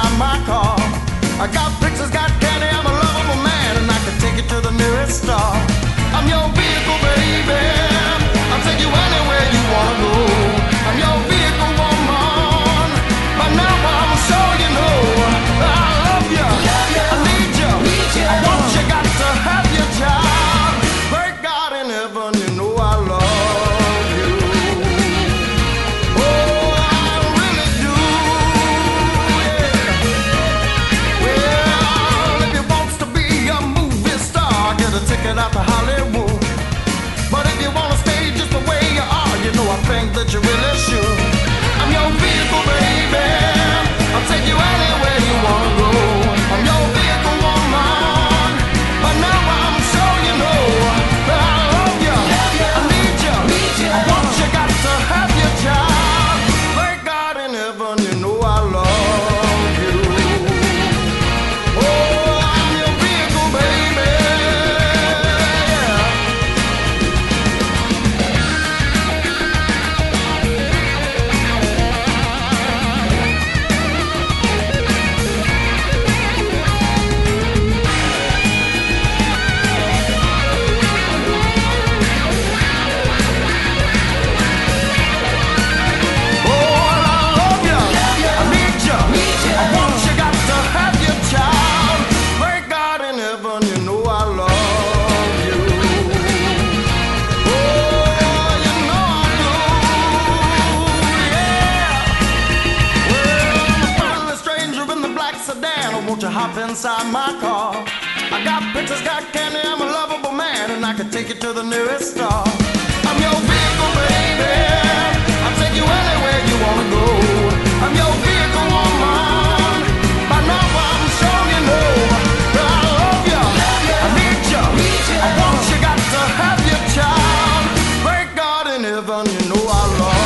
inside my car. I got pictures, got candy, I'm a lovable man, and I can take you to the nearest star. I'm your vehicle, baby. I'll take you anywhere you wanna go. I'm your vehicle, woman. But now I'm sure you know I love you. I need you. I want you, got to have your job. Great God in heaven, you know I love you. Oh, I really do. Yeah. Well, if you wants to be a movie star, get a ticket out to Hollywood. But if you wanna stay just the way you are, you know I think that you really should. I'm your vehicle, baby. I'll take you anywhere you wanna go. I'm your vehicle, woman. But now I'm sure you know that I love you. I need you. I want you, got to have your job. Thank God in heaven, you know I love you. Oh, I'm your vehicle, baby. Yeah. Won't you hop inside my car? I got pictures, got candy, I'm a lovable man, and I can take you to the nearest star. I'm your vehicle, baby. I'll take you anywhere you wanna go. I'm your vehicle, woman. By now I'm sure you know that I love you. I need you. I want you, got to have your child. Thank God in heaven, you know I love you.